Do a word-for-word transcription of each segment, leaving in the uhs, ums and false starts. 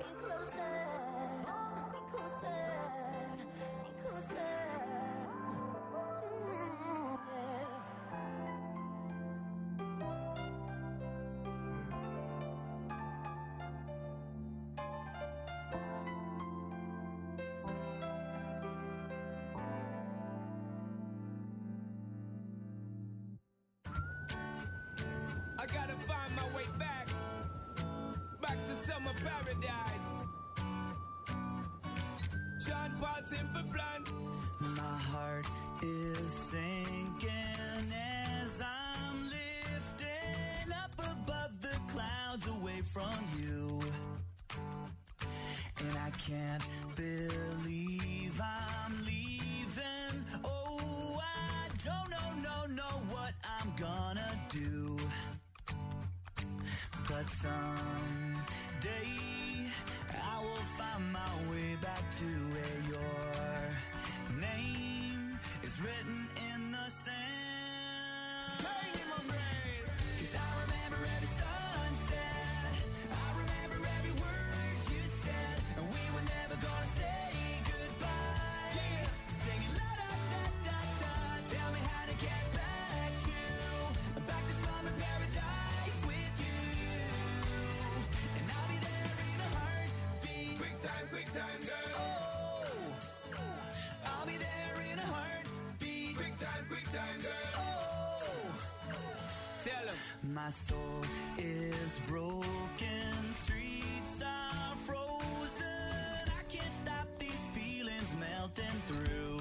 I gotta find my way back, back to summer paradise. John Paul Simple Plan. My heart is sinking as I'm lifting up above the clouds away from you. And I can't believe I'm leaving. Oh, I don't know, no, know what I'm gonna do. But someday I will find my way back to where your name is written in the sand. Pain in my brain. 'Cause I remember every sunset, I remember every word you said, and we were never gonna say goodbye. Yeah. Singing la da da da da. Tell me how to get back to, back to summer paradise with you. And I'll be there in a heartbeat. Quick time, quick time, girl. Oh, I'll be there in a heartbeat. Quick time, quick time, girl. Oh, Tell him. my soul is broken, streets are frozen. I can't stop these feelings melting through.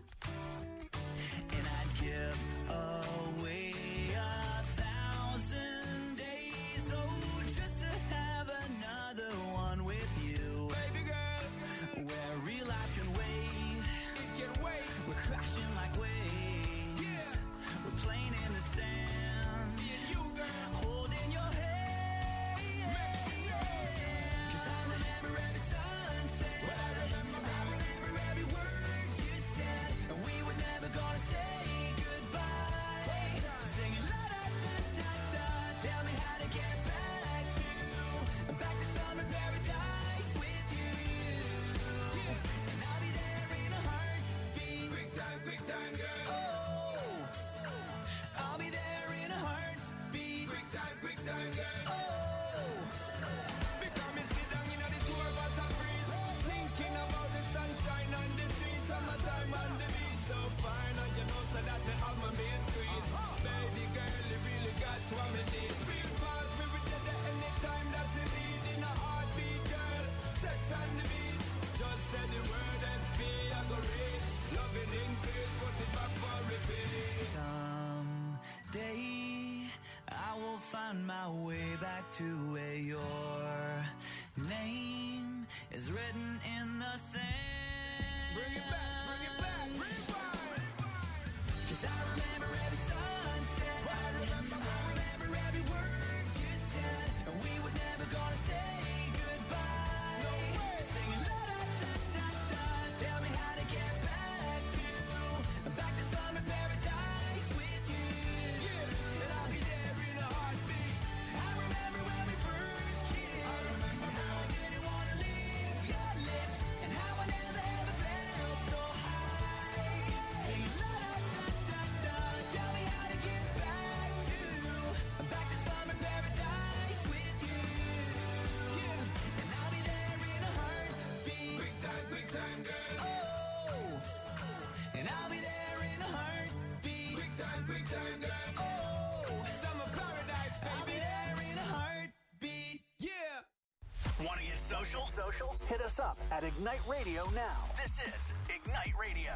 And I'd give away a thousand days, oh, just to have another one with you. Baby girl, Where real life can wait, it can wait. we're crashing like waves. Yeah. We're playing in the sand, Me and you, girl. holding your hand. 'Cause I remember every sunset, Well, I remember, I remember every word you said, and we were never gonna say goodbye. Singing la da da da da. Tell me how to get back to, back to summer paradise with you. And I'll be there in a heartbeat. Quick time, quick time, girl. Oh, I'll be there in a heartbeat. Quick time, quick time, girl. Oh, Because me sit down in the tour bus and breeze, thinking about the sunshine on the trees, summertime on the beach, so fine, and you know so that me have my main squeeze. Baby girl, you really got what me need. Feel fast, we will get there anytime that you need. In a heartbeat, girl, sex on the beach. Just say the word S P, I go reach. Loving increase, put it back for repeat. someday I will find my way back to where your name is written in the sand. Bring it back, bring it back, rewind. 'Cause I remember every sunset, I remember, I remember every word you said, and we were never gonna say goodbye. No way. Singing la da da da da. Tell me how to get back to, back to summer paradise with you. Yeah, and I'll be there in a heartbeat. I remember when we first kissed, I remember and how I didn't wanna leave your lips, and how I never ever felt so high. Singing la da da da da. Tell me how to get back to, back to summer paradise with you. Yeah, and I'll be there in a heartbeat. Quick time, quick time, girl. Oh, and I'll be there in a heartbeat. Quick time, quick time, girl. Oh, Summer paradise, I'll be baby. there in a heartbeat. Yeah. Want to get social? Social? Hit us up at Ignite Radio now. This is Ignite Radio.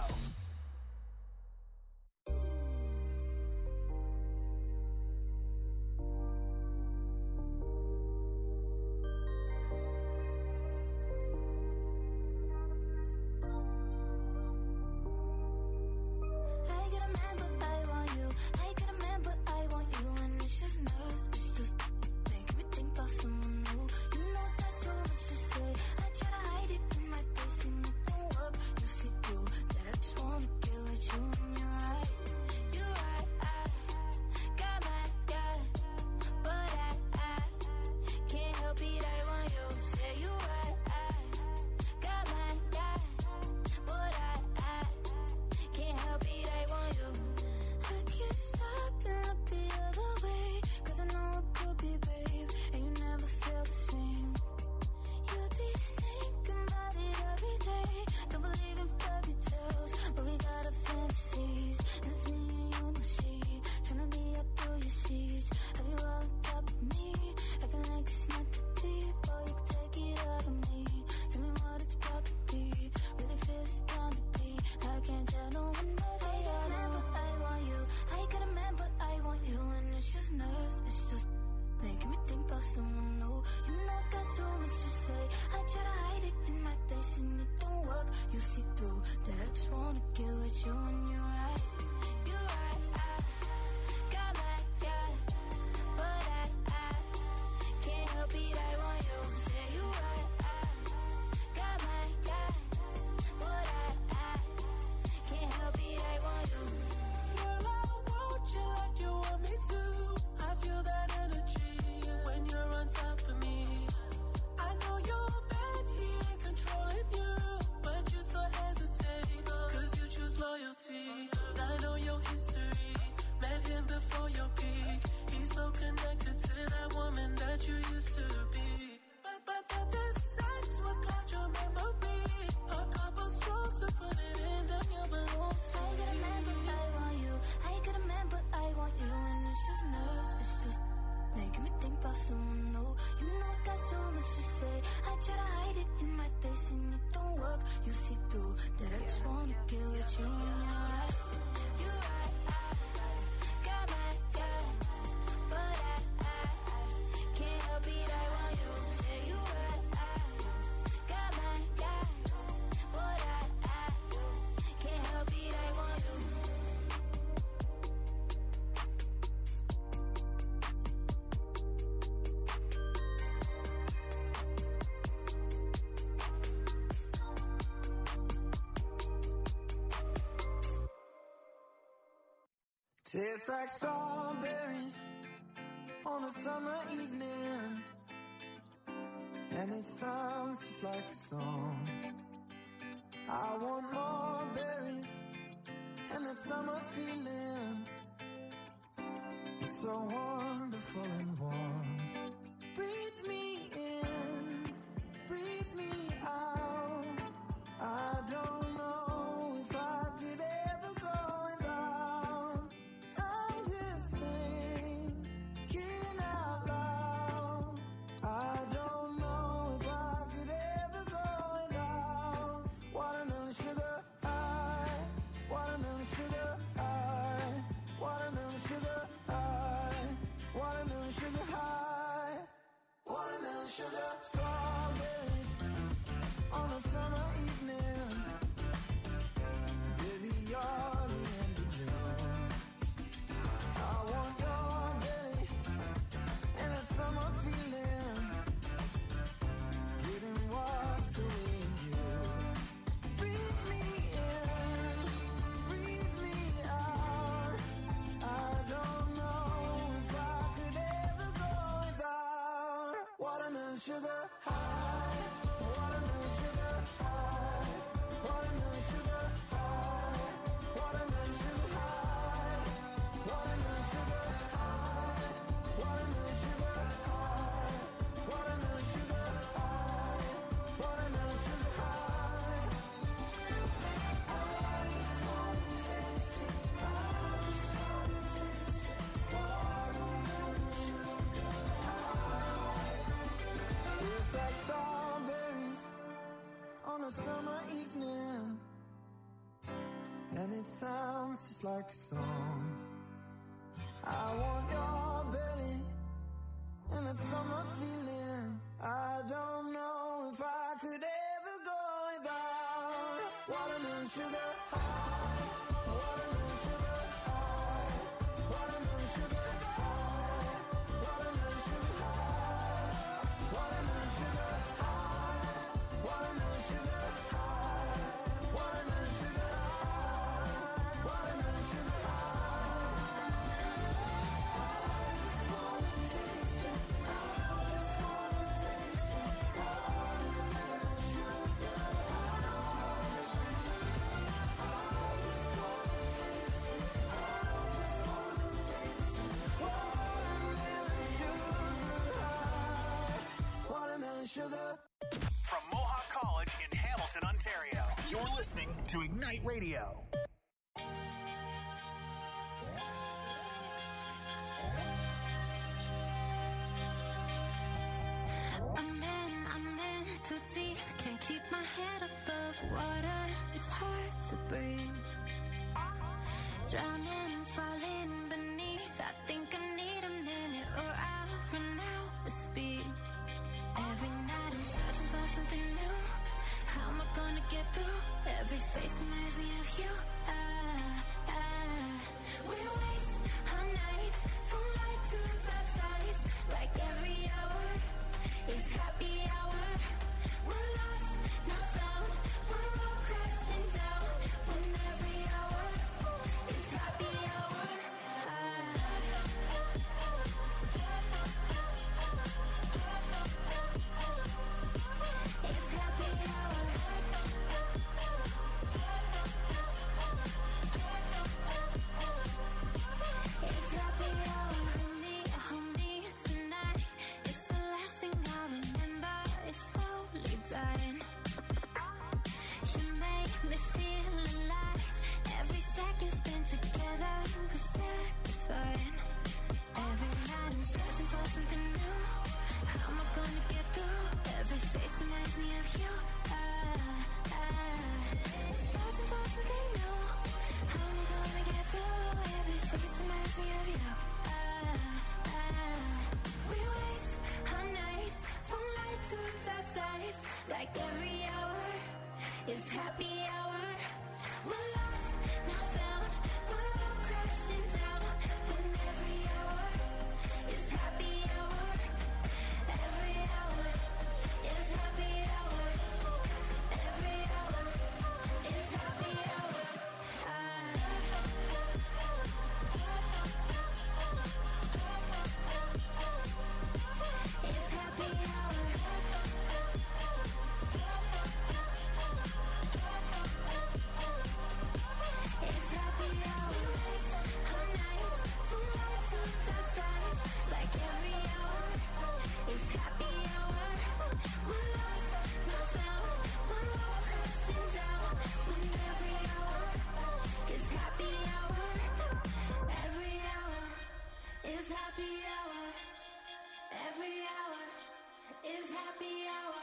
I get a man, but I want you. I get a man, but I want you. And it's just nerves, it's just making me think about someone new. You know that's so much to say. I try to hide it in my face, and it don't work. You see through that I just want fuck, you see through that I just wanna get with you and I. You right, I got my guy, but I, I can't help it, I want you. Say you right, I got my guy, but I, I can't help it, I want you. Tastes like strawberries on a summer evening, and it sounds just like a song. I want more berries and that summer feeling. It's so wonderful and warm. Breathe me in, breathe me out. I don't know if I could ever go without. I'm just thinking out loud. I don't know if I could ever go without. Watermelon sugar high, watermelon sugar high, watermelon sugar high, watermelon sugar high, watermelon sugar. Strawberries on a summer evening. Baby, you're the end of June. I want your belly and that summer feeling, getting washed away in you. Breathe me in, breathe me out. I don't know if I could ever go without. Watermelon sugar high, watermelon sugar high, watermelon sugar high, watermelon sugar high, watermelon sugar high, watermelon sugar high, watermelon sugar high, watermelon sugar high. I just wanna taste it, I just wanna taste it. Watermelon sugar high. Tastes like strawberries on a summer evening, and it sounds just like a song. I want your belly and that summer feeling. I don't know if I could ever go without. Watermelon sugar high, watermelon sugar high, watermelon sugar high, watermelon sugar high, watermelon sugar high, watermelon sugar high, watermelon sugar high, watermelon sugar high. I just wanna taste it, I just wanna taste it. Watermelon sugar high. I just wanna taste it, I just wanna taste it. Watermelon sugar high, watermelon sugar. From Mohawk College in Hamilton, Ontario, you're listening to Ignite Radio. I'm in, I'm in too deep. Can't keep my head above water. It's hard to breathe. Drowning, falling beneath. I think I need a minute or I'll run out of speed. Every night I'm searching for something new. How am I gonna get through? Every face reminds me of you. Ah, ah. We waste our nights from light to dark sides. Like every hour is happy hour. We're lost, not found. We're all crashing down. When every hour is happy hour. It's happy hour. It's happy hour. Hold me, hold me tonight. It's the last thing I remember. is happy hour. We're lost, now found, we're all crashing down. When every hour is happy hour. Every hour is happy hour. Every hour is happy hour. It's happy hour. It's happy hour. Our nights from light to dark sides. Like every hour is happy hour. We're lost, not found. We're all crashing down. When every hour is happy hour. Every hour is happy hour. Every hour is happy hour.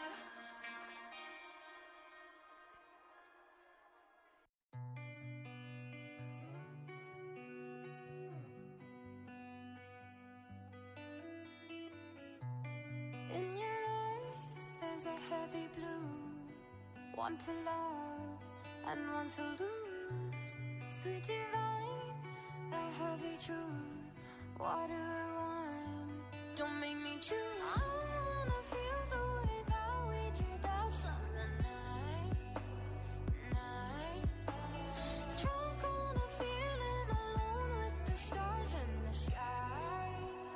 In your eyes, there's a heavy blue. One to love and one to lose. Sweet divine, a heavy truth. Water or wine, don't make me choose. I wanna feel the way that we did that summer night. Night. Drunk on a feeling, alone with the stars in the sky.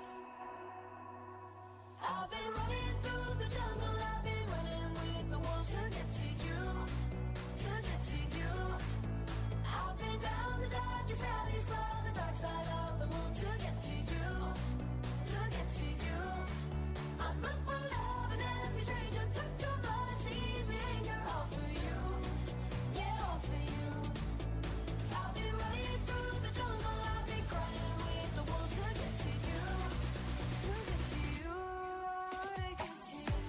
I've been running through the jungle, I've been running with the wolves to get to you, to get to you. I've been down the darkest alleys, saw the dark side of the moon to get to you, to get to you. I'm up for love and every stranger took too much easy anger, all for you, yeah, all for you. I've been running through the jungle, I've been crying with the wolves to get to you, to get to you, to get to you.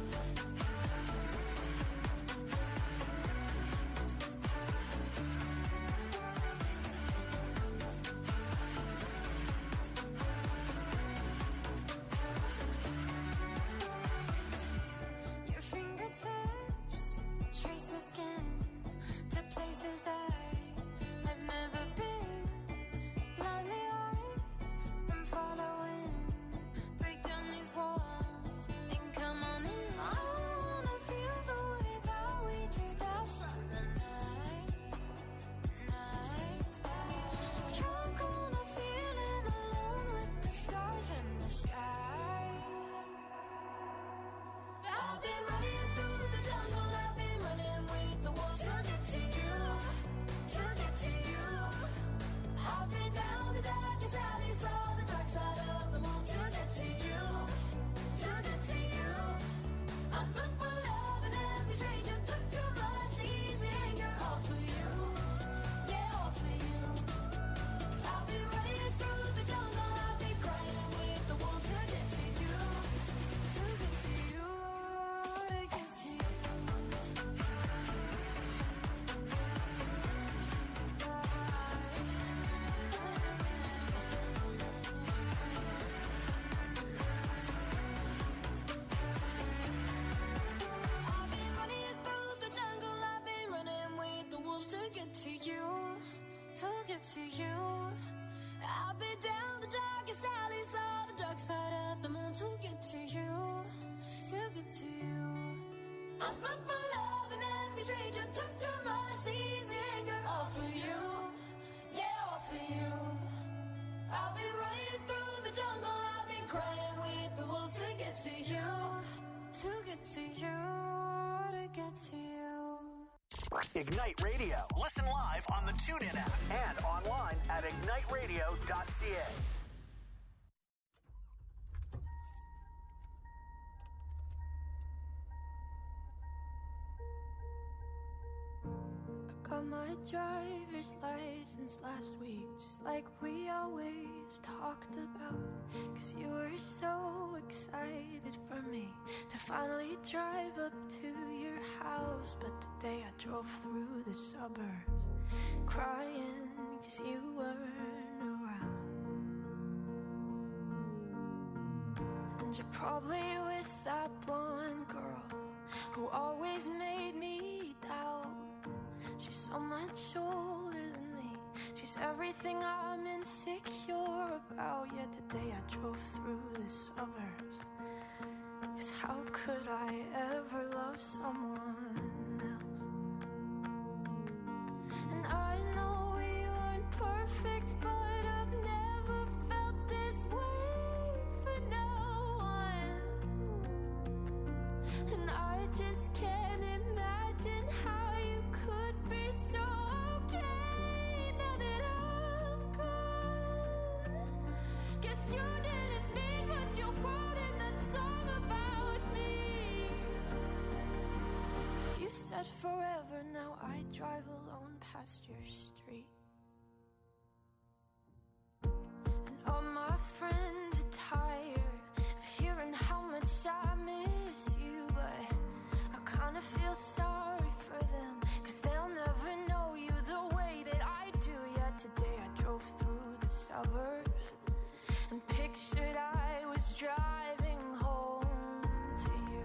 Your fingertips trace my skin to places I have never been. Blindly I am following. Break down these walls and come on in. I wanna feel the way that we did that summer night. Night. Drunk on a feeling, alone with the stars in the sky. I've been running through the jungle, I've been running with the wolves to get to you, to get to you. I've been down the darkest alleys, saw the dark side of the moon to get to you, to get to you. I'm up for love and every stranger took too much easy anger, all for you, yeah, all for you. I've been running through the jungle, I've been crying with the wolves to get to you, to get to you, to get to you. I've been running through the jungle, I've been running with the wolves to get to you, to get to you. I've been down the darkest alleys, saw the dark side of the moon to get to you, to get to you. I'm up for love and every stranger took too much easy anger, all for you, yeah, all for you. I've been running through the jungle, I've been crying with the wolves to get to you, to get to you, to get to you. Ignite Radio. Listen live on the TuneIn app and online at ignite radio dot c a. Got my driver's license last week, just like we always talked about. Cause you were so excited for me to finally drive up to your house. But today I drove through the suburbs crying cause you weren't around. And you're probably with that blonde girl who always made me doubt so much older than me. She's everything I'm insecure about. Yet today I drove through the suburbs. 'Cause how could I ever love someone else? And I know we weren't perfect, but I've never felt this way for no one. And I just can't imagine how you could be so okay now that I'm gone. Guess you didn't mean what you wrote in that song about me. 'Cause you said forever, now I drive alone past your street. And all my friends are tired of hearing how much I miss you, but I kinda feel sorry for them, 'cause they'll never know you the way that I do. Yet today I drove through the suburbs and pictured I was driving home to you.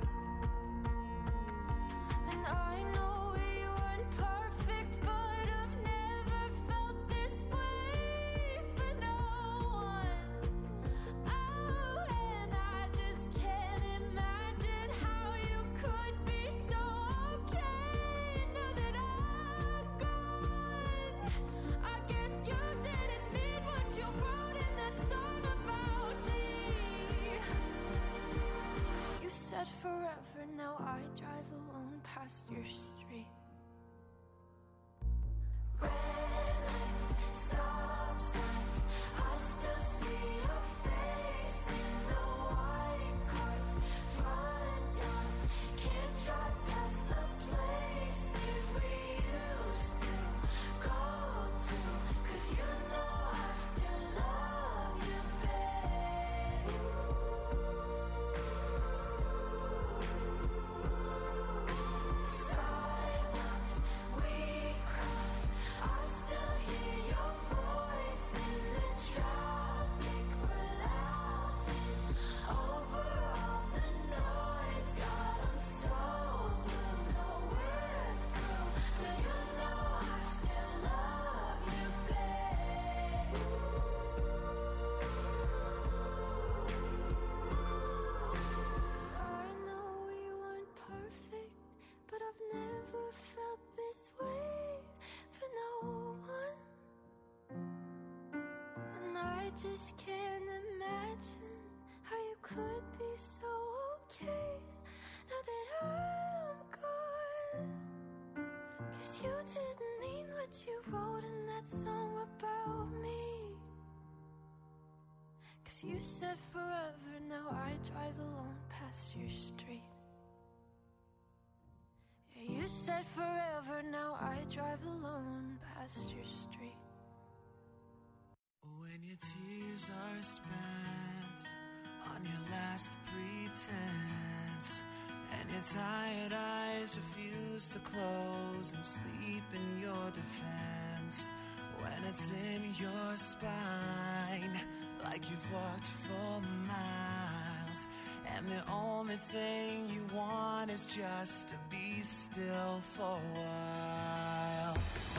And I know we weren't perfect, but I've never felt this way for no one. Oh, and I just can't imagine how you could be so okay now that I'm gone. I guess you didn't mean what you wrote in that song about me. 'Cause you said forever, now I drive alone past your street. Red lights, stop signs, I still see your face in the white cars, front yards. Can't drive past the places we used to go to, 'cause you know I still love you, babe. Sidewalks we cross, I still hear your voice in the traffic. We're laughing over all the noise. God, I'm so blue, no we're through, but you know I still love you, babe. I know we weren't perfect, but I've never felt this way for no one. And I just can't imagine how you could be so okay now that I'm gone. 'Cause you didn't mean what you wrote in that song about me. 'Cause you said forever, now I drive alone past your street. Yeah, you said forever, now I drive alone past your street. When your tears are spent on your last pretense, and your tired eyes refuse to close and sleep in your defense, when it's in your spine like you've walked for miles, and the only thing you want is just to be still for a while.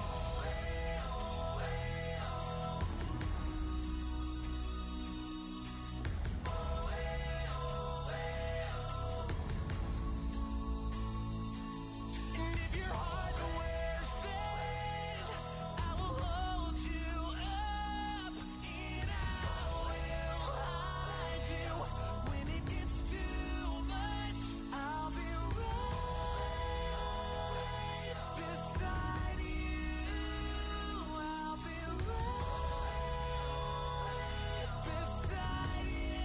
And if your heart wears thin, I will hold you up, and I will hide you. When it gets too much, I'll be right beside you. I'll be right beside you.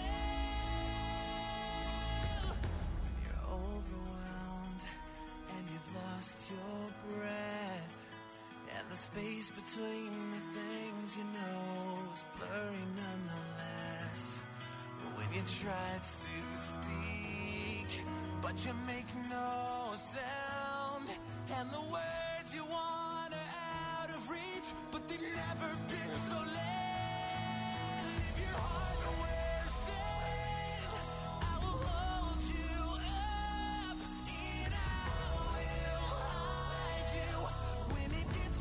You're overwhelmed and you've lost your breath, and the space between the things you know is blurry nonetheless. When you try to speak, but you make no sound, and the words you want are out of reach, but they've never been so late. If your heart wears thin, I will hold you up, and I will hide you. When it gets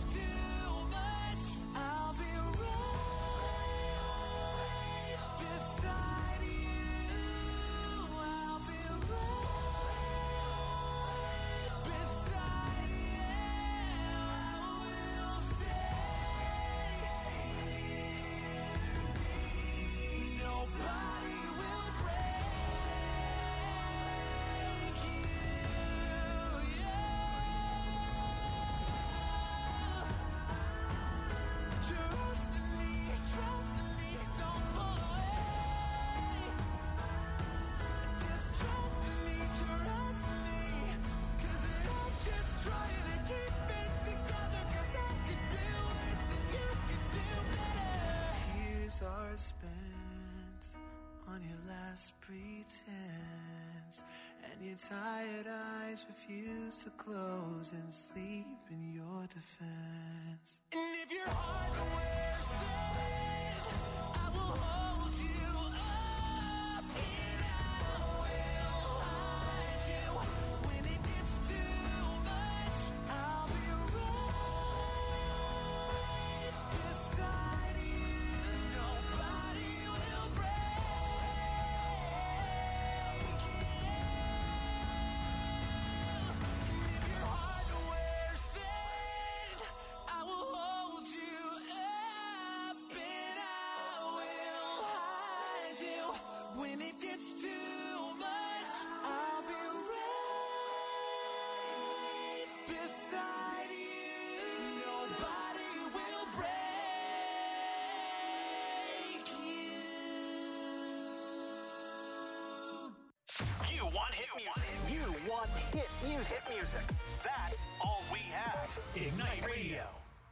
last pretense, and your tired eyes refuse to close and sleep in your defense. And if your heart wears thin, I will hold you up and I will hide you. When it gets too much, I'll be right beside you. Nobody will break you. And if your heart wears thin, I will hold you up and I will hide you. When it gets too much, I'll be right beside you. Nobody will break you. You want hit music. You want hit music. Hit music. That's all we have. Ignite Radio.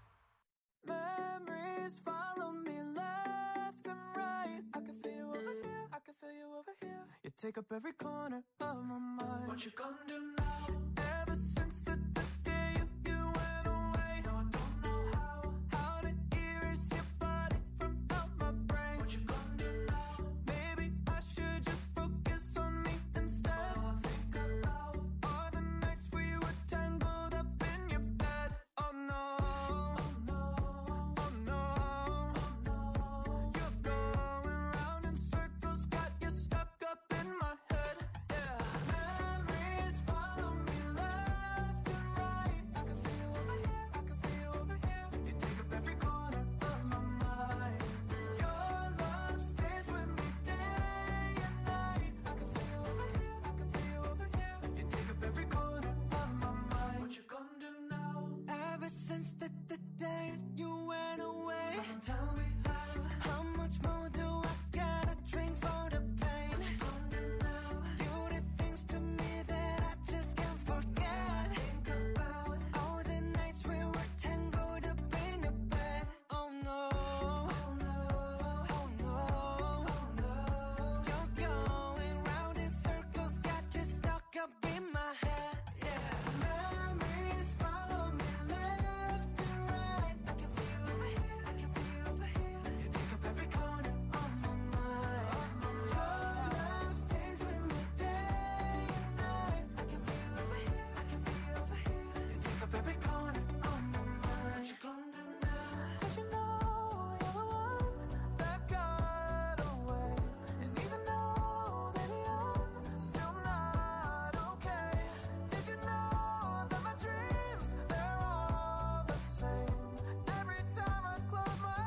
Memories follow me left and right. I can feel you over here, I can feel you over here. You take up every corner of my mind. What you gonna do now? Ever since the, the day you, you went away, no, I don't know how, how to erase your body from out my brain. What you gonna do now? Maybe I should just focus on me instead. All I think about are the nights we were tangled up in your bed. Oh no, oh no, oh no, oh no. You're going round in circles, got you stuck up in my head. Yeah, memories follow me left and right. I can feel you over here, I can feel you over here. You take up every corner of my mind. Your love stays with me day and night. I can feel you over here, I can feel you over here. You take up every corner of my mind. What you gonna do now? Ever since the, the day you went away, someone tell me how. How much more do I gotta drink for the pain? What you gonna do now? You did things to me that I just can't forget. Think about all the nights we were tangled up in your bed. Oh no, oh no, oh no, oh no. You're going round in circles, got you stuck up in my head. Yeah, memories follow me left and right. I can feel you over here, I can feel you over here. You take up every corner of my mind. Your love stays with me day and night. I can feel you over here, I can feel you over here. You take up every corner of my mind. What you gonna do now? Did you know you're the one that got away? And even though, baby, I'm still not okay. Did you know that my dreams, they're all the same? Every time I close my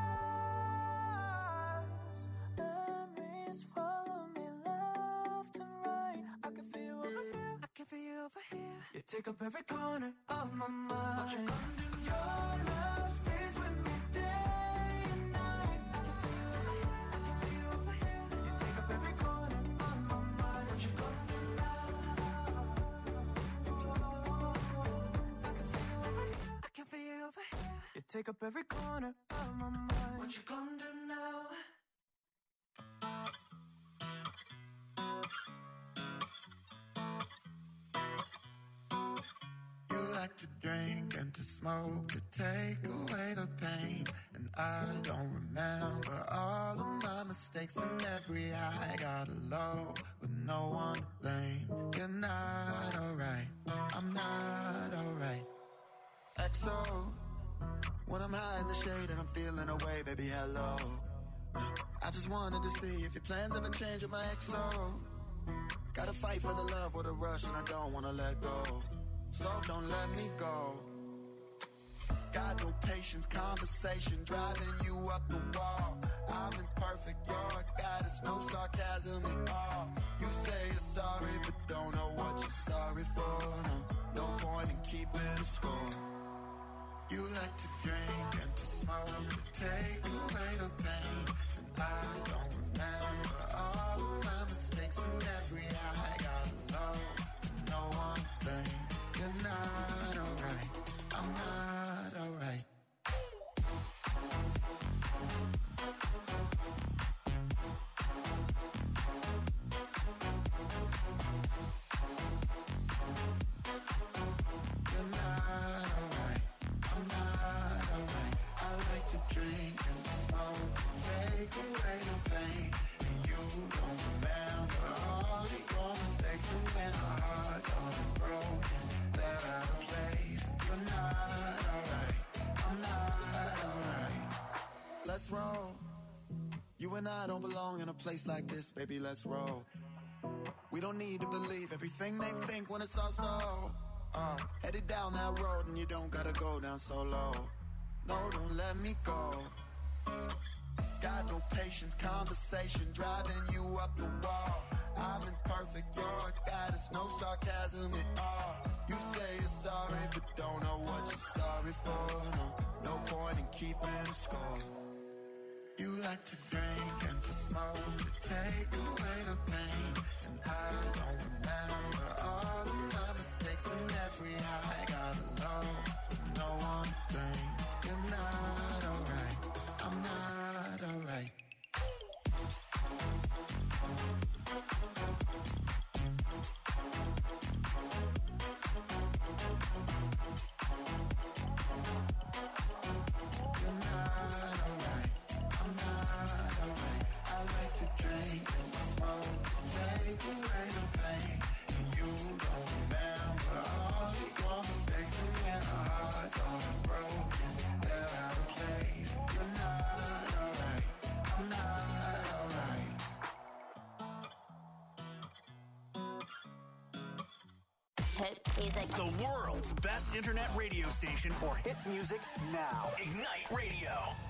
eyes, memories follow me left and right. I can feel you over here, I can feel you over here. You take up every corner of my mind. What you gonna do? Your love stays with me day and night. I can feel you over here, I can feel you over here. You take up every corner of my mind. What you gonna do now? I can feel you over here, I can feel you over here. You take up every corner of my mind. What you gonna do now? You like to drink and to smoke to take away the pain. And I don't remember all of my mistakes and every high. Got low with no one to blame. You're not alright, I'm not alright. X O, when I'm high in the shade and I'm feeling away, baby, hello. I just wanted to see if your plans ever change with my X O. Gotta fight for the love or the rush and I don't wanna let go. So don't let me go. Got no patience, conversation driving you up the wall. I'm imperfect, you're a goddess, no sarcasm at all. You say you're sorry, but don't know what you're sorry for. No, no point in keeping score. You like to drink and to smoke to take away the pain. And I don't remember all of my mistakes and every high. Got low, no one thing. You're not alright, I'm not alright. and I don't belong in a place like this, baby, let's roll. We don't need to believe everything they think when it's all so. Uh, headed down that road and you don't gotta go down so low. No, don't let me go. Got no patience, conversation driving you up the wall. I'm imperfect, you're a goddess, no sarcasm at all. You say you're sorry, but don't know what you're sorry for. No, no point in keeping score. You like to drink and to smoke to take away the pain. And I don't remember all of my mistakes and every high. Gotta know, no one thing. You're not alright, I'm not alright. The world's best internet radio station for hit music now. Ignite Radio.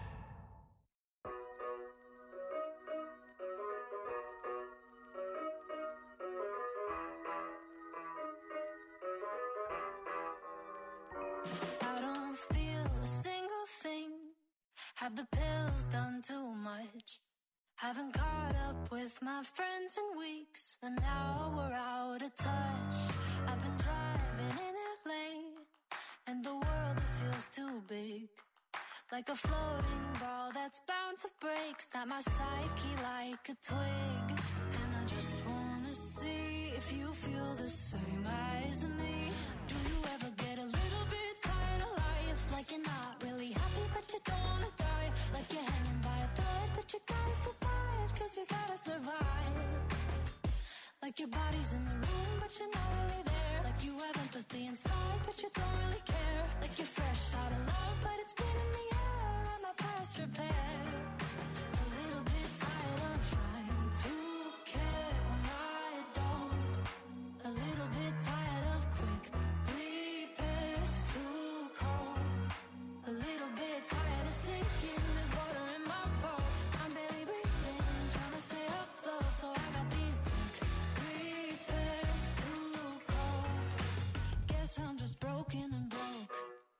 I don't feel a single thing. Have the pills done too much? Haven't caught up with my friends in weeks, and now we're out of touch. I've been driving in L A, and the world, it feels too big. Like a floating ball that's bound to break. Snap my psyche like a twig. And I just wanna see if you feel the same as me. Do you ever get a little bit tired of life? Like you're not really happy, but you don't wanna die. Like you're hanging by a thread, but you gotta survive, cause you gotta survive. Like your body's in the room, but you're not really there. Like you have empathy inside, but you don't really care. Like you're fresh out of love, but it's been in the air. I'm a past repair. A little bit tired of trying to care when I don't. A little bit tired of quick repairs, too cold. A little bit tired of sinking, there's water in my boat. I'm barely breathing, trying to stay afloat, so I got these quick repairs, too cold. Guess I'm just broken and broke.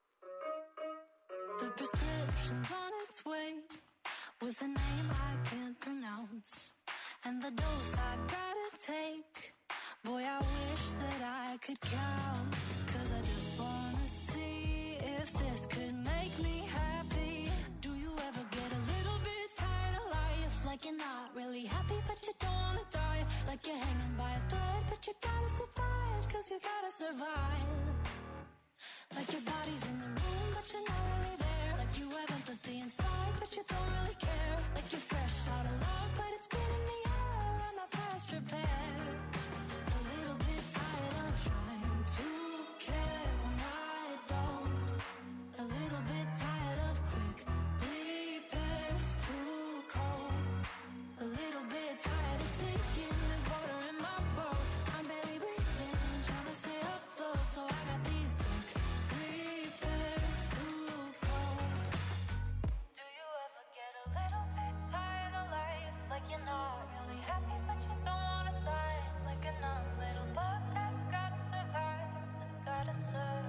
The prescription's on its way, with a name I can't pronounce, and the dose I gotta take. Boy, I wish that I could count, cause I just wanna see if this could make me happy. Do you ever get a little bit tired of life? Like you're not really happy, but you don't wanna die. Like you're hanging by a thread, but you gotta survive, cause you gotta survive. Like your body's in the room, but you're not really there. Like you have empathy inside, but you don't really care. Like you're fresh out of love, but it's been in the air. I'm a past repair. A little bit tired of trying to care when I don't. A little bit tired of quick repairs, too cold. A little bit tired of sinking, there's water in my boat. I'm barely breathing, trying to stay afloat, so I got these quick repairs, too cold. Do you ever get a little bit tired of life? Like you're not really happy, but you don't wanna die. Like a numb little bug that's gotta survive, that's gotta survive.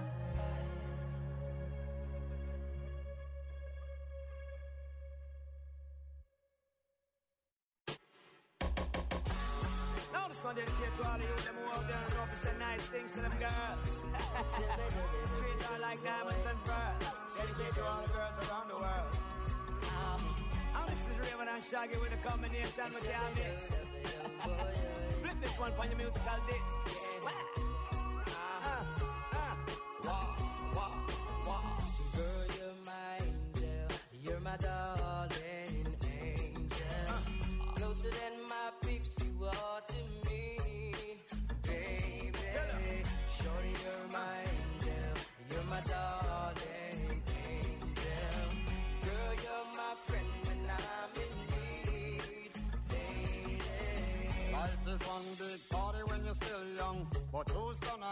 Now this one dedicated to all of you, them who out there and know if it's a nice things to them girls. Treat her like diamonds and pearls. Dedicated to all the girls around the world. And this is Raven and Shaggy with a combination with their mix. Flip this one on your musical disc. Uh, uh. Wow, wow, wow. Girl, you're my angel. You're my darling angel. Uh. Closer than my peeps, you are to me, baby. Shorty, you're my angel. You're my darling angel. Girl, you're my friend when I'm in need.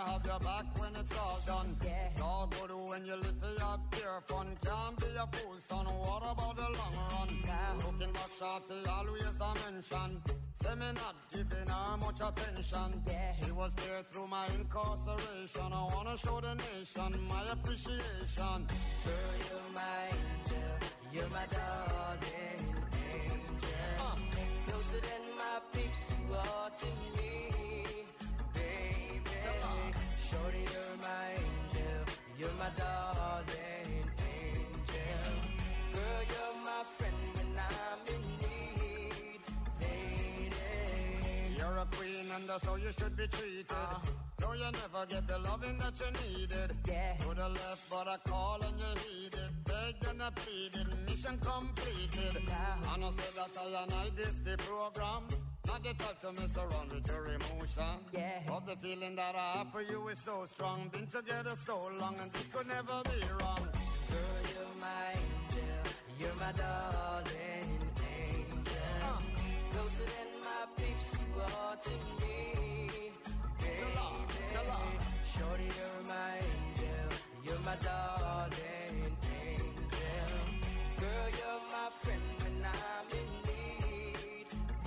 have your back when it's all done. Yeah. It's all good when you live for your pure fun. Can't be a fool, son. What about the long run? Nah. Looking back, shorty, always a mention. Say me not giving her much attention. Yeah. She was there through my incarceration. I wanna show the nation my appreciation. Girl, you're my angel, you're my darling angel. Uh. Closer than my peeps, you are to me, baby. Shorty, you're my angel, you're my darling angel. Girl, you're my friend when I'm in need, lady. You're a queen and that's how you should be treated. Uh. Though you never get the loving that you needed. Yeah. To the left, but I call and you heeded. Begged and I pleaded, mission completed. Wow. And I said that I and I this the program. Not the type to mess around with your emotion. Yeah. But the feeling that I have for you is so strong. Been together so long and this could never be wrong. Girl, you're my angel, you're my darling angel. Uh. Closer than my peeps, you are to me, baby. Shorty, you're my angel, you're my darling angel. Girl, you're my friend when I'm in need,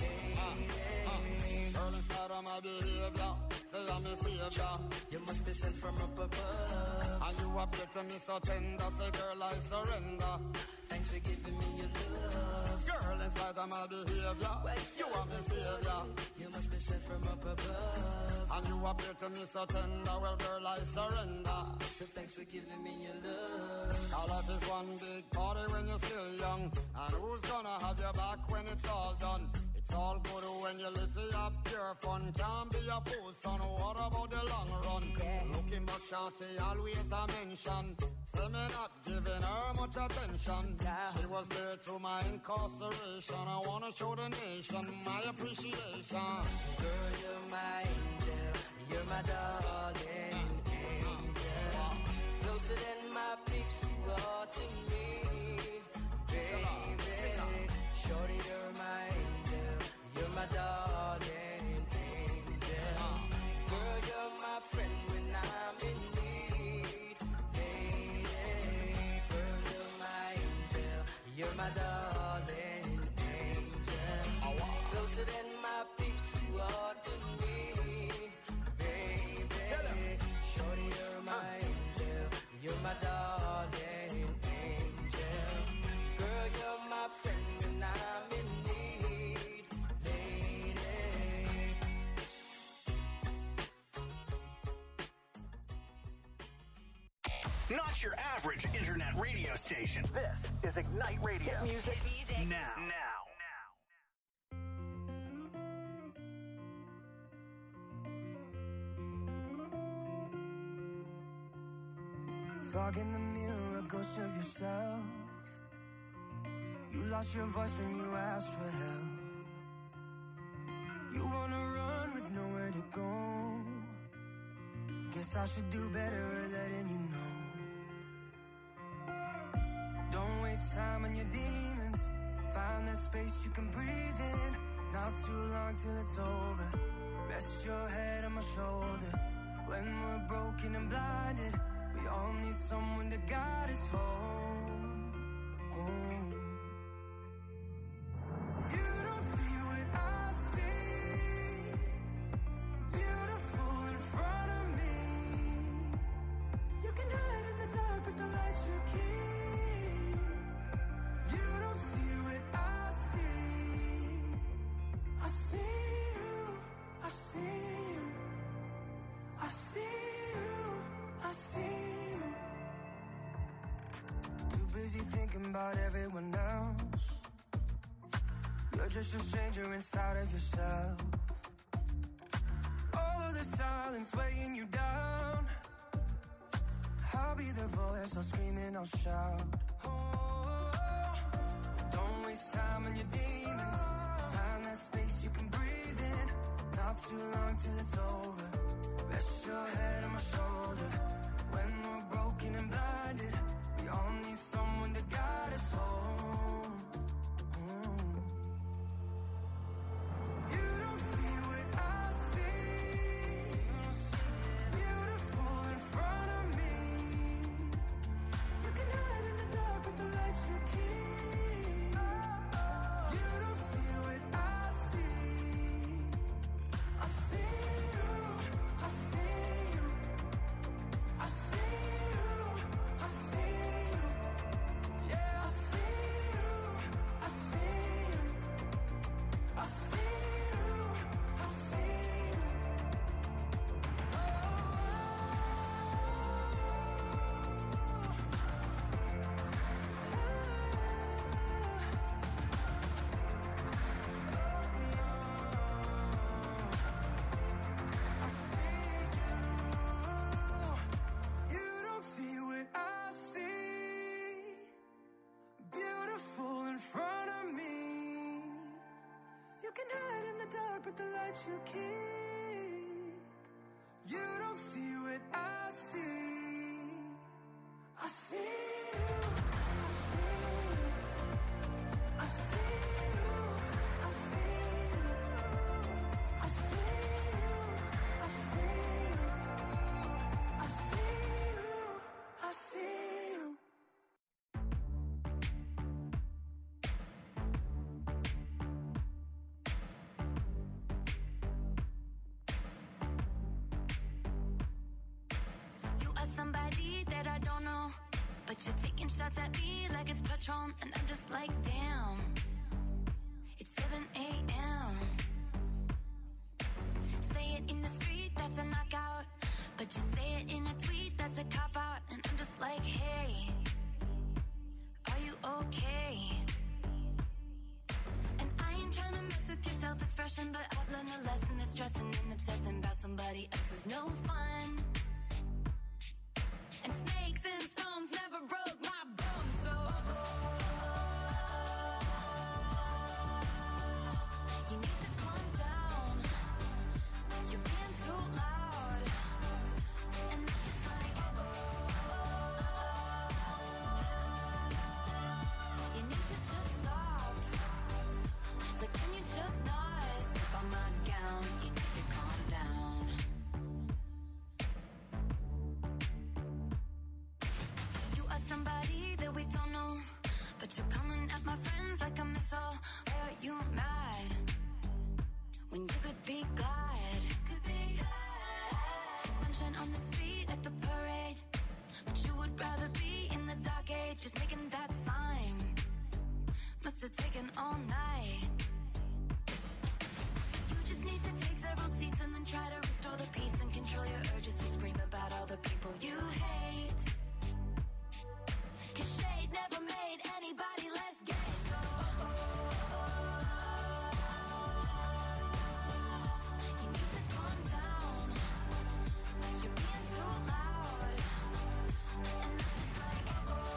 lady. Girl, in spite of my behavior, say I'm a savior. You must be sent from up above. And you appear to me so tender, say girl I surrender. Thanks for giving me your love. Girl, in spite of my behavior, you are my savior. You must be sent from up above. And you appear to me so tender, well girl I surrender. So thanks for giving me your love. All life is one big party when you're still young. And who's gonna have your back when it's all done? It's all good when you live for your pure fun. Can't be a fool, son. What about the long run? Yeah. Looking back, shorty, always a mention. Say me not giving her much attention. Yeah. She was there through my incarceration. I wanna show the nation my appreciation. Girl, you're my angel, you're my darling angel. Closer than my peeps, you are to me, baby. Shorty, you're my angel, you're my darling angel. Girl, you're my friend when I'm in need, lady. Girl, you're my angel, you're my darling angel. Closer than my peeps, you are to me, baby. Shorty, you're my angel, you're my darling angel. Girl, you're my friend when I'm in need, lady. Not your average internet radio station. This is Ignite Radio. Hit music, music. now. Now. Fog in the mirror, a ghost of yourself. You lost your voice when you asked for help. You wanna run with nowhere to go. Guess I should do better at letting you know. Don't waste time on your demons. Find that space you can breathe in. Not too long till it's over. Rest your head on my shoulder. When we're broken and blinded, we all need someone to guide us home, home. You don't see what I see. Beautiful in front of me. You can hide in the dark, but the light you keep. You don't see what I see. I see you, I see you, I see you, I see you. Too busy thinking about everyone else. You're just a stranger inside of yourself. All of the silence weighing you down. I'll be the voice, I'll scream and I'll shout. Oh, don't waste time on your demons. Find that space you can breathe in. Not too long till it's over. Rest your head on my shoulder. When we're broken and blinded, we all need someone to guide us home. Mm. You don't see what I see. Beautiful you keep. You don't see what I see. I see you. I see you. I see you. I see you. I see you. I see you. I see you. You are somebody that I don't know, but you're taking shots at me like it's Patron, and I'm just like, damn. It's seven a.m. Say it in the street, that's a knockout, but you say it in a tweet, that's a cop-out, and I'm just like, hey, are you okay? And I ain't tryna mess with your self-expression, but I've learned a lesson that stressing and obsessing about somebody else is no fun. And snakes and stones never broke my bones, so you need to calm down. You're being too loud, and I'm just like, you need to just stop. But can you just not step on my gown? You need to calm down. You are somebody that we don't know, but you're coming at my friends like a missile. Why are you mad when you could be glad? Could be glad. Sunshine on the street at the parade, but you would rather be in the dark age, just making that sign. Must have taken all night. You just need to take several seats and then try to restore the peace and control your urges to scream about all the people you hate. 'Cause shade never made anybody less gay, so you need to calm down. You're being too loud, and I'm just like,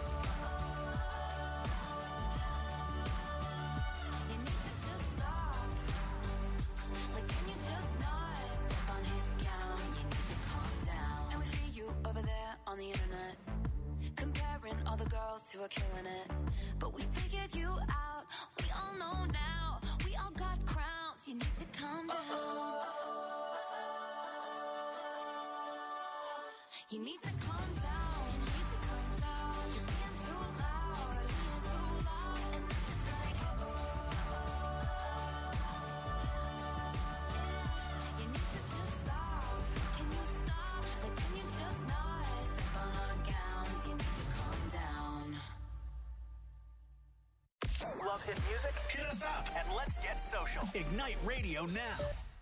you need to just stop. Like, can you just not step on his gown? You need to calm down. And we see you over there on the internet, comparing all the girls who are killing it. But we figured you out, we all know now. We all got crowns, you need to calm down. You need to calm down, you need to calm down. You're being too loud, being too loud. And I'm just like, you need to just stop. Can you stop? Like, can you just not step on our gowns? You need to calm down. Love hit music? Hit us up and let's get social. Ignite Radio now.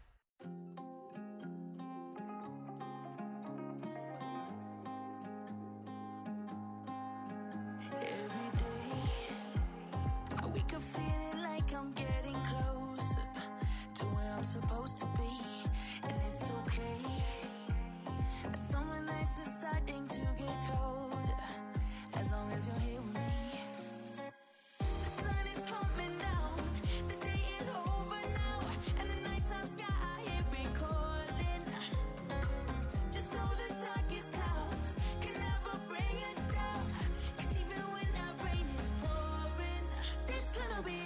Every day, I wake up feeling like I'm getting closer to where I'm supposed to be, and it's okay. Summer nights are starting to get colder, as long as you're here with me. The sun is coming down, the day is over now, and the nighttime sky here been calling. Just know the darkest clouds can never bring us down, 'cause even when that rain is pouring, it's gonna be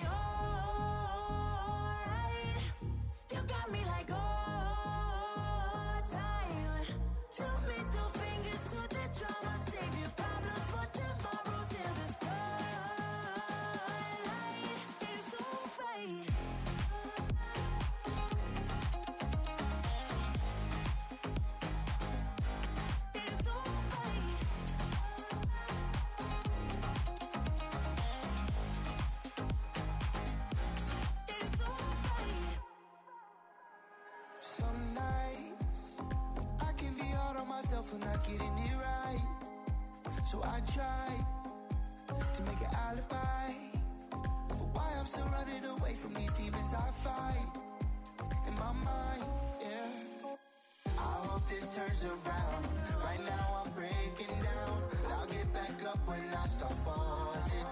alright. You got me like all time. Two middle fingers to the drama, save your problems for tomorrow till the sunlight is alright. It's alright. It's alright. Some nights I can be hard on myself for not getting it right. So I try to make an alibi for why I'm still running away from these demons I fight in my mind, yeah. I hope this turns around. Right now I'm breaking down, but I'll get back up when I start falling.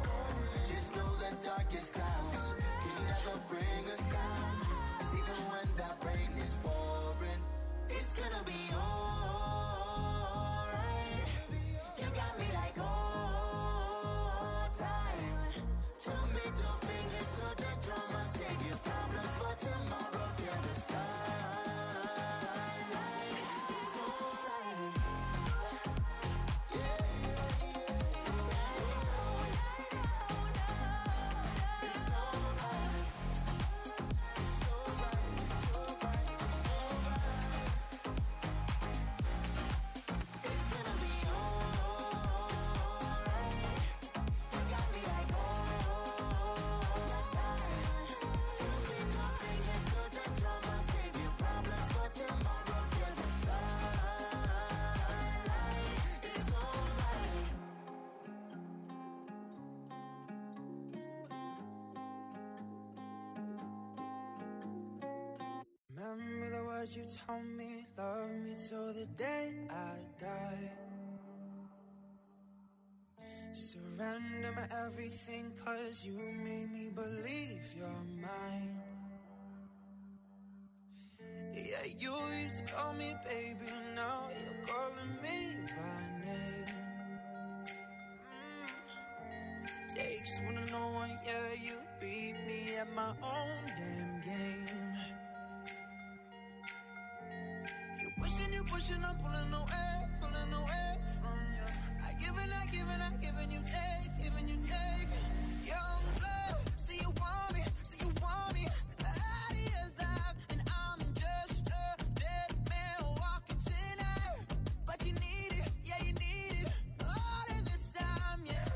Just know the darkest clouds can never bring us down, 'cause even when gonna be alright. You got me like all time. Two middle fingers to the drama, save your problems for tomorrow till the sunlight. It's alright. Yeah, yeah, yeah. It's alright. It's alright. It's alright. It's alright. It's gonna be alright. You got me like all the time. Two middle fingers to the drama, save your problems for tomorrow till the sunlight. It's alright. Remember the words you told me, love me till the day I die. Surrender my everything, cause you made me believe you're mine. Yeah, you used to call me baby, now you're calling me by name. Mm. Takes one to know one, yeah, you beat me at my own damn game. You pushing, you pushing, I'm pulling away, pulling away from you. I give and I give and I give and you take, giving you take. Young blood, see you want me, see you want me. Out of your life, and I'm just a dead man walking tonight. But you need it, yeah, you need it. All of this time, yeah.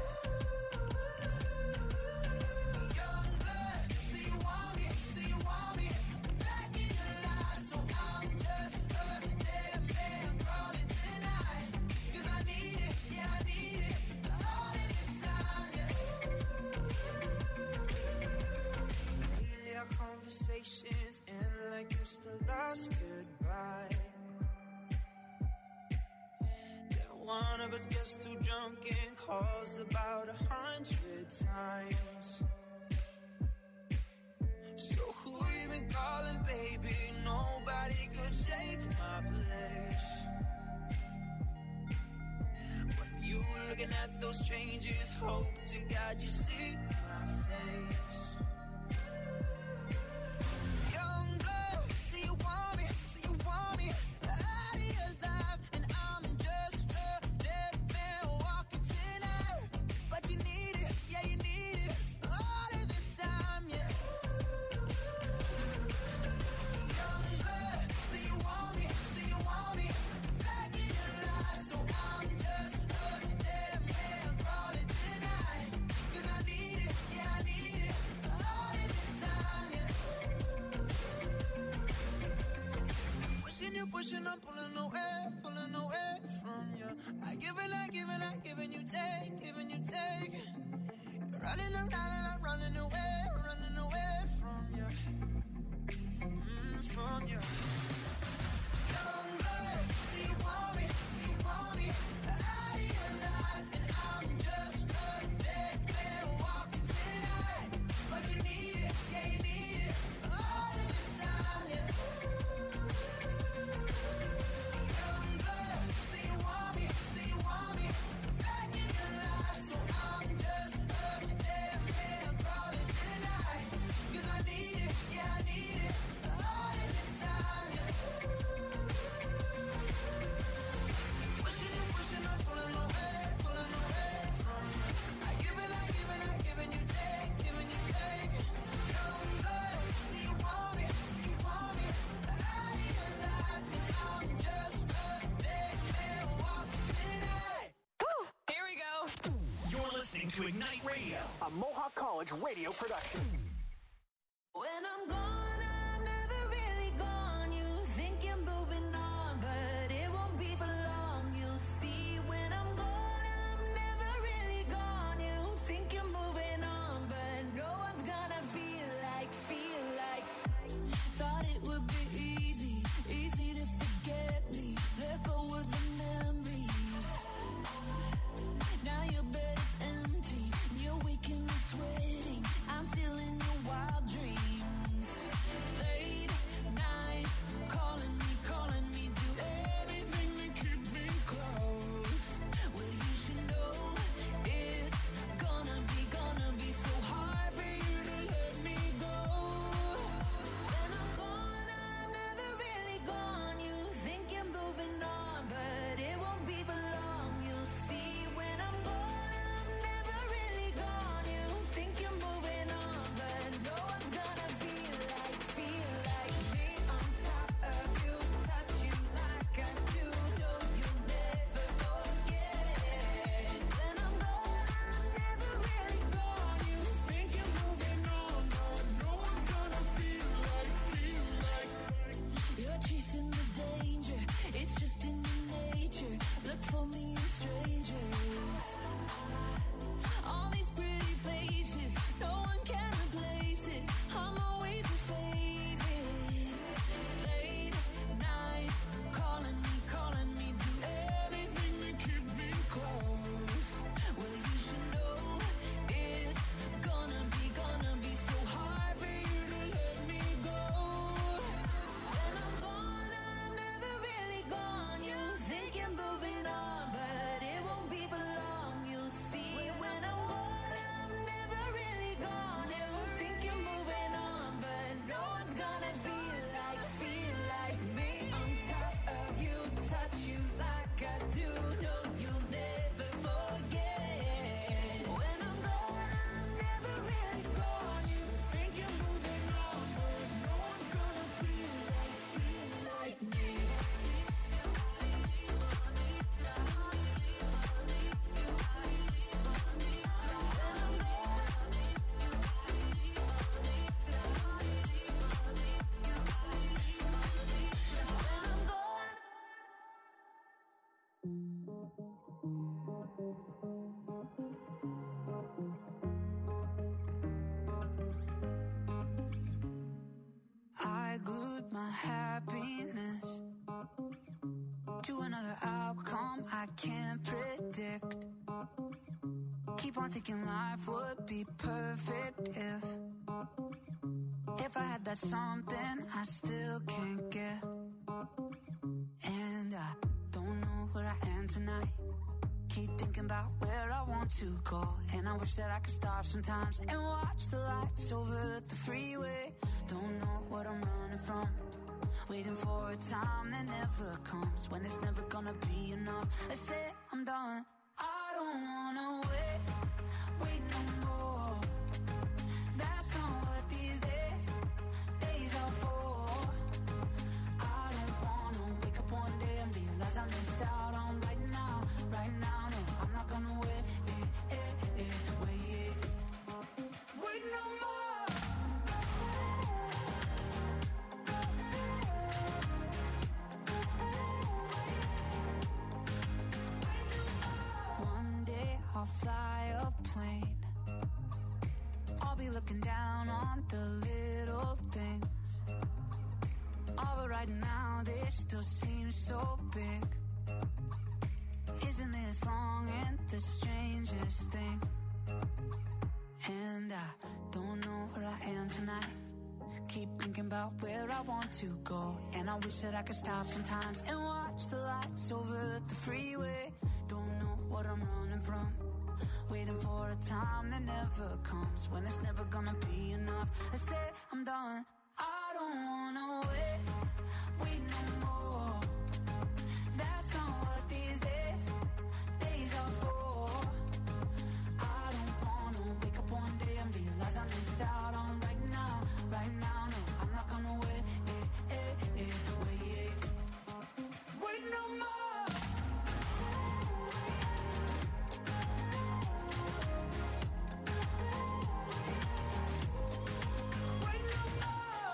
Young blood, see you want me, see you want me. Back in your life, so I'm just a dead man calling tonight. Cause I need it, yeah, I need it. All of this time, yeah. Lately our conversations end like it's the last goodbye. Yeah, one of us gets too drunk and calls about a hundred times. So who you been calling, baby? Nobody could take my place. When you looking at those strangers, hope to God you see my face. Young blood, see you want me, see you want me. Out of your life, and I'm just a dead man walking tonight. But you need it, yeah, you need it. All of this time, yeah. Young blood, see you want me, see you want me. Back in your life, so I'm just a dead man calling tonight. Cause I need it, yeah, I need it. All of this time, yeah. Pushing you, pushing, I'm pulling away, pulling away from you. I give and I give and I give and you take, giving you take. You're running around and I'm running away, running away from you. Mm, from you. Young blood, see you want me, see you want me. Out of your life, and I'm just a dead man walking tonight. But you need it, yeah, you need it. All of this time, yeah. Young blood, see you want me, see you want me. Back in your life, so I'm just a dead man calling tonight. Cause I need it, yeah, I need it. All of this time, yeah. Pushing you, pushing, I'm pulling away, pulling away from you. I give and I give and I give and you take, giving you take. Young blood, see you want me, see you want me. Out of your life, and I'm just a dead man walking tonight. Here we go. You're listening to Ignite Radio, a Mohawk College radio production. When I'm gone, I'm never really gone. You think you're moving on, but it won't be for long. You'll see when I'm gone, I'm never really gone. You think you're moving on, but no one's gonna feel like, feel like. Thought it would be easy, easy to forget me. Let go of the memories. Now your bed is empty, and you're waking up sweating. I'm still in your look for me in strangers. All these pretty faces, no one can replace it. I'm always your favorite. Late nights, calling me, calling me, do anything to keep me close. Well, you should know it's gonna be, gonna be so hard for you to let me go. When I'm gone, I'm never really gone. You think you're moving on, but it won't be for long. You'll see. When I'm gone, I'm never really gone. You think you're moving on, but no one's gonna feel like, feel like me. On top of you, touch you like I do. No, you'll never forget. When I'm gone, I'm never really gone. You think you're moving on, but no one's gonna feel like, feel like me. I glued my happiness to another outcome I can't predict. Keep on thinking life would be perfect if If I had that something I still can't get. And I don't know where I am tonight. Keep thinking about where I want to go. And I wish that I could stop sometimes and watch the lights over the freeway. Don't know what I'm running from. Waiting for a time that never comes. When it's never gonna be enough. I say I'm done. I don't wanna wait, wait no more. That's not what these days, days are for. I don't wanna wake up one day and realize I missed out on right now, right now. No, I'm not gonna wait, eh, eh, eh, wait, wait no more. One day I'll fly a plane. I'll be looking down on the little things. All but right now they still seem so big. Isn't this long and the strangest thing? And I don't know where I am tonight. Keep thinking about where I want to go. And I wish that I could stop sometimes and watch the lights over the freeway. Don't know what I'm running from. Waiting for a time that never comes. When it's never gonna be enough. I say I'm done. I don't wanna wait, wait no more. That's not what these days, days are for. I don't wanna wake up one day and realize I missed out on right now, right now. No, I'm not gonna wait, eh, eh, eh, wait, wait no more. Wait no more.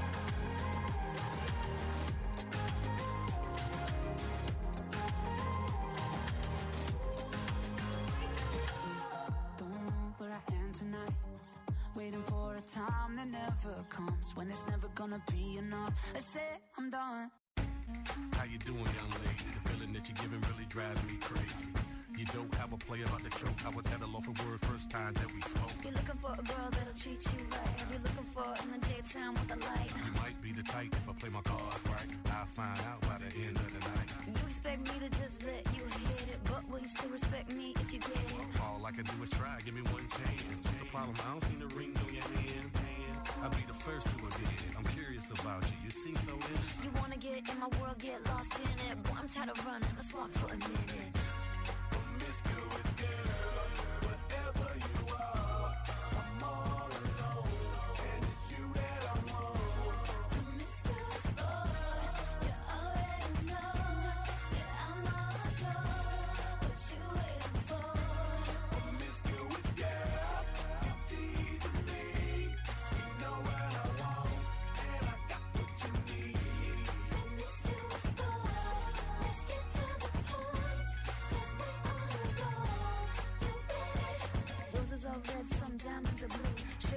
Don't know where I am tonight. Waiting for a time that never comes. When it's never gonna be enough. I say I'm done. How you doing, young lady? The feeling that you're giving really drives me crazy. You don't have a play about the choke. I was at a loss for words first time that we spoke. You're looking for a girl that'll treat you right. You're looking for in the daytime with a light. You might be the type if I play my cards right. I'll find out by the end of the night. You expect me to just let you hit it, but will you still respect me if you get it? All I can do is try, give me one chance. What's the problem? I don't see the ring on your hand. I'll be the first to admit it. I'm curious about you. You seem so innocent. You wanna get in my world, get lost in it. Boy, I'm tired of running. Let's walk for a minute. Promiscuous girl, whatever you are, I'm all alone, and it's you that I want. Promiscuous boy, you already know that I'm all yours. What you waiting for? Promiscuous girl, you're teasing me. You know what I want, and I got what you need. Promiscuous boy, let's get to the point.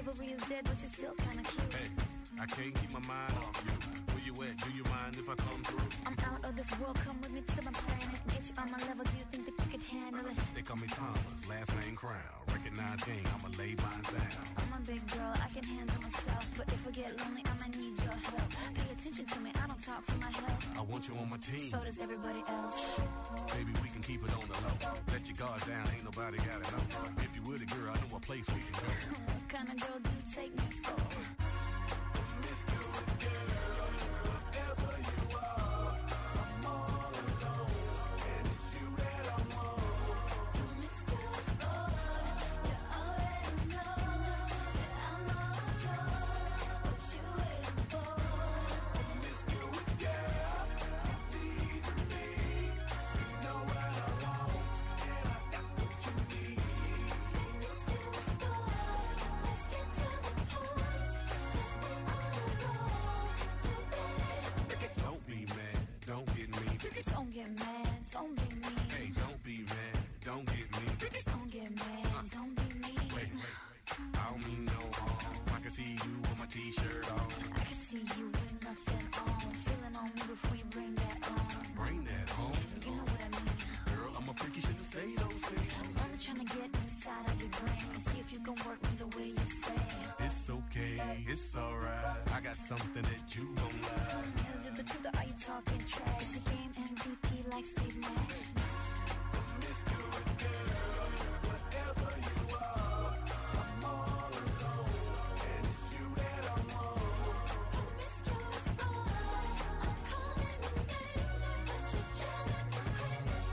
chivalry is dead, but you're still kinda cute. Hey, I can't keep my mind off you. Where you at? Do you mind if I come through? I'm out of this world, come with me to my planet. Get you on my level, do you think that you could handle it? They call me Thomas, last name Crown. Recognize game, I'ma lay mine down. I'm a big girl, I can handle myself. But if I get lonely, I'ma need your help. Pay attention to me, I don't talk for my health. I want you on my team. So does everybody else. Baby, we can keep it on the low. Let your guard down, ain't nobody gotta know. If you with a girl, I know a place we can go. What kind of girl do you take me for? Miss Good Girl, whatever you are, I'm all alone, and it's you that I want. Miss Good Boy, you already know that I'm all yours. What you waiting for? Miss Good Girl, teasing me. You know what I want, and I got what you need. Miss Good Boy, let's get to the point. 'Cause we all alone. You better Don't be mad, don't get me. don't get mad, don't be mean. Hey, don't be mad, don't get me. Don't get mad, don't be mean. Wait, wait, I don't mean no harm. I can see you with my t-shirt on. I can see you with nothing on. Feeling on me before you bring that on. Bring that home. You know what I mean. Girl, I'm a freak, you shouldn't say those things. I'm only trying to get inside of your brain and see if you can work me the way you say. It's okay, it's alright. I got something that you gon' like. Is it the truth or are you talking trash?